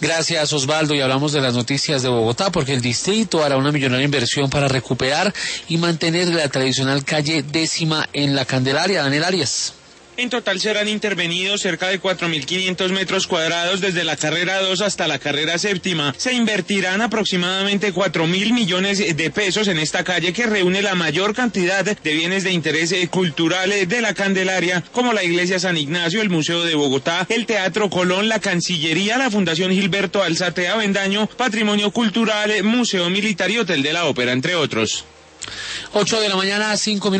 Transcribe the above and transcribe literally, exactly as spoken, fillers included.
Gracias, Osvaldo, y hablamos de las noticias de Bogotá porque el distrito hará una millonaria inversión para recuperar y mantener la tradicional calle Décima en la Candelaria. Daniel Arias. En total serán intervenidos cerca de cuatro mil quinientos metros cuadrados desde la carrera dos hasta la carrera séptima. Se invertirán aproximadamente cuatro mil millones de pesos en esta calle que reúne la mayor cantidad de bienes de interés cultural de la Candelaria, como la Iglesia San Ignacio, el Museo de Bogotá, el Teatro Colón, la Cancillería, la Fundación Gilberto Alzate Avendaño, Patrimonio Cultural, Museo Militar y Hotel de la Ópera, entre otros. Ocho de la mañana, cinco minutos.